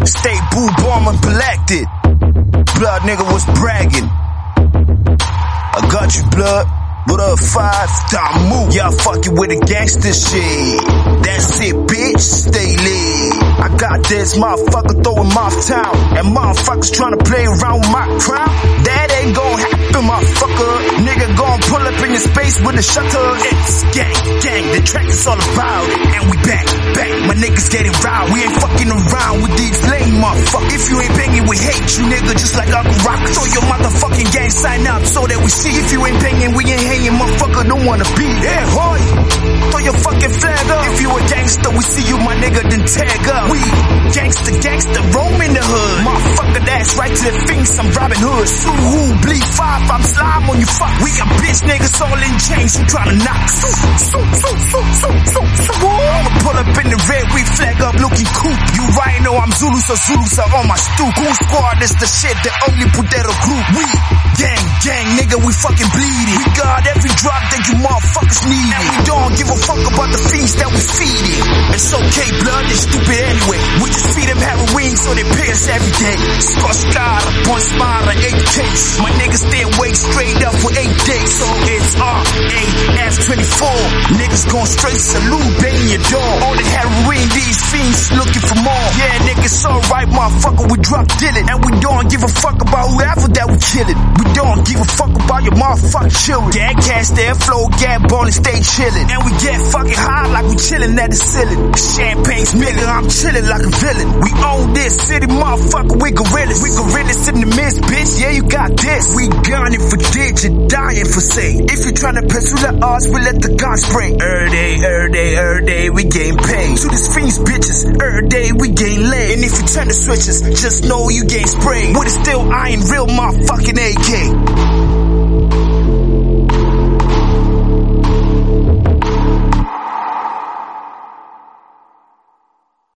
Stay boo bomb and collected. Blood nigga was bragging. I got you, blood. What up, 5? Time move. Y'all fucking with the gangster shit. That's it, bitch. Stay lit. I got this motherfucker throwing my town. And motherfuckers trying to play around with my crown. That ain't gon' happen, motherfucker. Nigga gon' pull up in your space with a shutter. It's gang. The track is all about it. And we back. My niggas getting round. We ain't fucking around with these lame motherfuckers. If you ain't banging, we hate you, nigga. Just like Uncle Rock. Throw your motherfucking gang sign up so that we see. If you ain't banging, we ain't hanging, motherfucker, don't wanna be there, hoy. Throw your fucking flag up. If you a gangster, we see you, my nigga, then tag up. We gangster, roam in the hood. Motherfucker, that's right to the things, I'm Robin Hood. Suhu, bleed 5, I'm slime on you, fuck. We got bitch niggas all in chains, who tryna knock. I'ma pull up in the red, we flag up, looking cool. You right know I'm Zulus are on my stoop. Cool squad, this the shit, the only Pudero group. We gang, nigga, we fucking bleeding. We got every drop that you motherfuckers need. And we don't give a fuck about the fiends that we feeding. It's okay, blood, they stupid anyway. We just feed them heroin so they pay us every day. Scar, point smile, 8 case. My niggas stay awake straight up for 8 days. So it's RAF24. Niggas gon' straight salute, bang your door. All the heroin, these fiends looking for more. Yeah, niggas alright, motherfucker, we drop Dylan. And we don't give a fuck about whoever that we killin'. We don't give a fuck about your motherfucking children. Get cast there, flow, get ball and stay chillin'. And we get fucking high like we chillin' at the ceiling. Champagne's nigga, I'm chillin' like a villain. We own this city, motherfucker, we gorillas. We gorillas in the midst, bitch, yeah, you got this. We gunning for digit, dying for say. If you tryna pursue the odds, we let the gun spray. Every day, we getting paid. To these fiends, bitches, every day we getting laid. And if you turn the switches, just know you getting sprayed. With it still, I ain't real motherfucking AK.